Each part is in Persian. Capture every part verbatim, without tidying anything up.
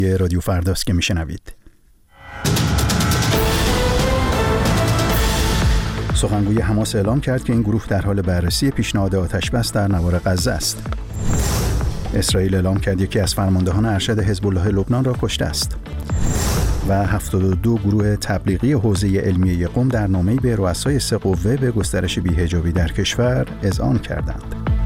رادیو فرداست که میشنوید. سخنگوی حماس اعلام کرد که این گروه در حال بررسی پیشنهاد آتش‌بس در نوار غزه است. اسرائیل اعلام کرد یکی از فرماندهان ارشد حزب الله لبنان را کشته است. و هفتاد و دو گروه تبلیغی حوزه علمیه قم در نامه‌ای به رؤسای سه قوه به گسترش بی‌حجابی در کشور اذعان کردند.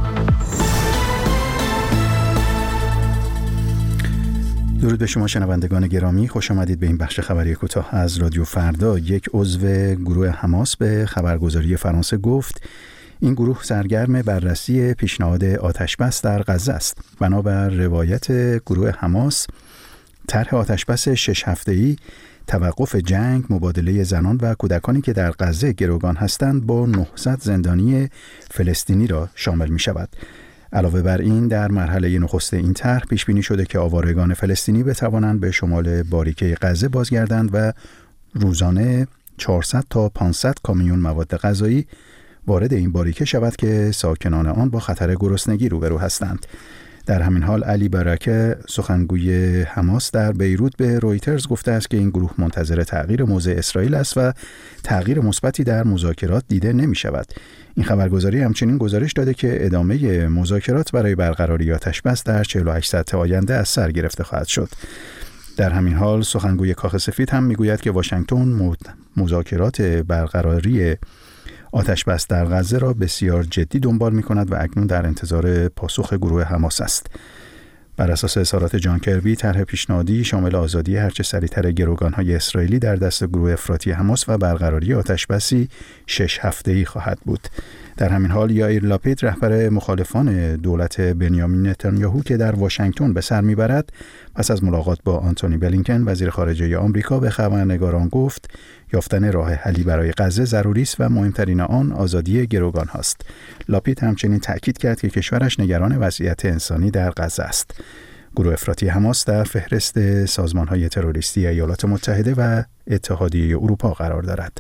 درود به شما شنوندگان گرامی، خوش آمدید به این بخش خبری کوتاه از رادیو فردا. یک عضو گروه حماس به خبرگزاری فرانسه گفت این گروه سرگرم بررسی پیشنهاد آتش‌بس در غزه است. بنابر روایت گروه حماس، طرح آتش‌بس شش هفته‌ای، توقف جنگ، مبادله زنان و کودکانی که در غزه گروگان هستند با نهصد زندانی فلسطینی را شامل می شود. علاوه بر این، در مرحله نخست این طرح پیش بینی شده که آوارگان فلسطینی بتوانند به شمال باریکه غزه بازگردند و روزانه چهارصد تا پانصد کامیون مواد غذایی وارد این باریکه شود که ساکنان آن با خطر گرسنگی روبرو هستند. در همین حال علی برکه، سخنگوی حماس در بیروت، به رویترز گفته است که این گروه منتظر تغییر موضع اسرائیل است و تغییر مثبتی در مذاکرات دیده نمی شود. این خبرگزاری همچنین گزارش داده که ادامه مذاکرات برای برقراری آتش‌بس در چهل و هشت ساعت آینده از سر گرفته خواهد شد. در همین حال سخنگوی کاخ سفید هم میگوید که واشنگتن مذاکرات برقراری آتش‌بس در غزه را بسیار جدی دنبال می‌کند و اکنون در انتظار پاسخ گروه حماس است. بر اساس اظهارات جان کربی، طرح پیشنهادی شامل آزادی هرچه سریعتر گروگان‌های اسرائیلی در دست گروه افراطی حماس و برقراری آتش‌بسی شش هفته‌ای خواهد بود. در همین حال یائیر لاپید، رهبر مخالفان دولت بنیامین نتانیاهو که در واشنگتن به سر میبرد، پس از ملاقات با آنتونی بلینکن وزیر خارجه آمریکا به خبرنگاران گفت یافتن راه حلی برای غزه ضروری است و مهمترین آن آزادی گروگان هاست. لاپید همچنین تأکید کرد که کشورش نگران وضعیت انسانی در غزه است. گروه افراطی حماس در فهرست سازمان‌های تروریستی ایالات متحده و اتحادیه اروپا قرار دارد.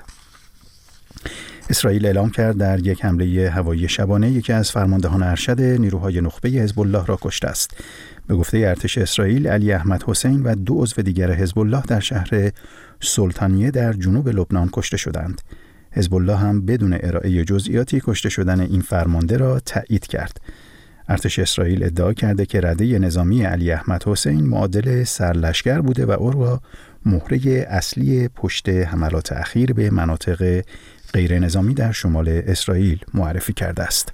اسرائیل اعلام کرد در یک حمله هوایی شبانه یکی از فرماندهان ارشد نیروهای نخبه حزب الله را کشته است. به گفته ارتش اسرائیل، علی احمد حسین و دو عضو دیگر حزب الله در شهر سلطانیه در جنوب لبنان کشته شدند. حزب الله هم بدون ارائه جزئیاتی کشته شدن این فرمانده را تایید کرد. ارتش اسرائیل ادعا کرده که رده نظامی علی احمد حسین معادل سرلشکر بوده و او را مهره اصلی پشت حملات اخیر به مناطق غیر نظامی در شمال اسرائیل معرفی کرده است.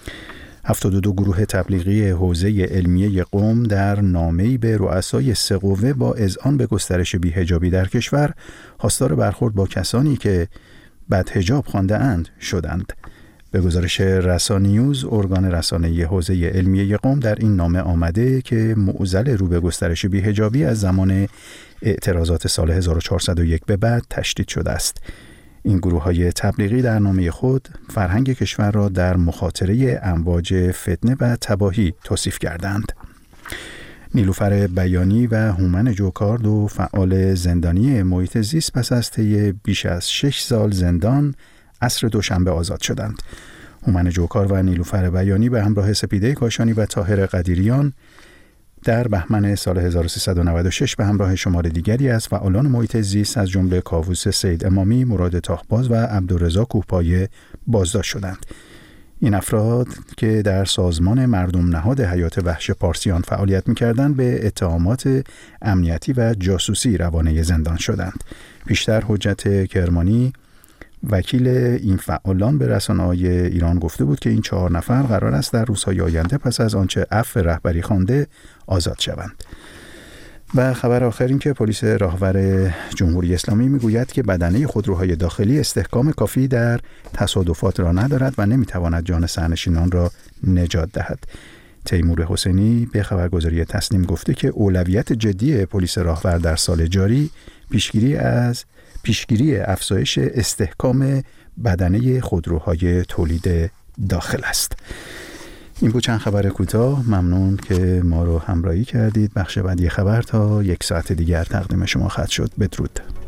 هفتاد و دو گروه تبلیغی حوزه علمیه قم در نامه‌ای به رؤسای سه قوه با اذعان به گسترش بی‌حجابی در کشور خواستار برخورد با کسانی که بدحجاب خوانده اند شدند. به گزارش رسانیوز، ارگان رسانه‌ای حوزه علمیه قم در این نامه آمده که معضل رو به گسترش بی‌حجابی از زمان اعتراضات سال هزار و چهارصد و یک به بعد تشدید شده است. این گروه‌های تبلیغی در نامه خود فرهنگ کشور را در مخاطره امواج فتنه و تباهی توصیف کردند. نیلوفر بیانی و هومن جوکار، دو فعال زندانی محیط زیست، پس از طی بیش از شش سال زندان عصر دوشنبه آزاد شدند. هومن جوکار و نیلوفر بیانی به همراه سپیده کاشانی و طاهر قدیریان در بهمن سال هزار و سیصد و نود و شش به همراه شمار دیگری از فعالان محیط زیست از جمله کاووس سید امامی، مراد تاخباز و عبدالرضا کوهپایه بازداشت شدند. این افراد که در سازمان مردم نهاد حیات وحش پارسیان فعالیت می‌کردند به اتهامات امنیتی و جاسوسی روانه زندان شدند. پیشتر حجت کرمانی، وکیل این فعالان، به رسانه‌های ایران گفته بود که این چهار نفر قرار است در روزهای آینده پس از آنچه عفو رهبری خوانده آزاد شوند. و خبر آخر این که پلیس راهور جمهوری اسلامی میگوید که بدنه خودروهای داخلی استحکام کافی در تصادفات را ندارد و نمیتواند جان سرنشینان را نجات دهد. تیمور حسینی به خبرگزاری تسنیم گفته که اولویت جدی پلیس راهور در سال جاری پیشگیری از پیشگیری افزایش استحکام بدنه خودروهای تولید داخل است. این بود چند خبر کوتاه. ممنون که ما رو همراهی کردید. بخش بعدی خبر تا یک ساعت دیگر تقدیم شما خواهد شد. بدرود.